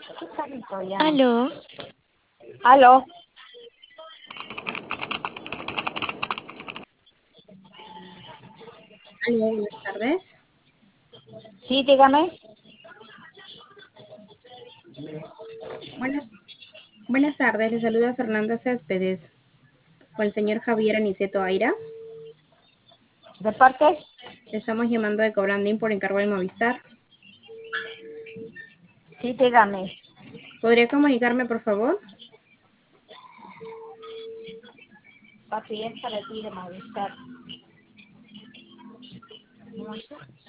Qué carrito ya. Aló, Aló, Aló, buenas tardes. sí, dígame. Buenas, buenas tardes, le saluda Fernanda Céspedes con el señor Javier Aniceto Aira. ¿De parte? Le estamos llamando de Cobrandín por encargo del Movistar. Sí, dígame. ¿Podría comunicarme, por favor? Papi, es para ti de Movistar.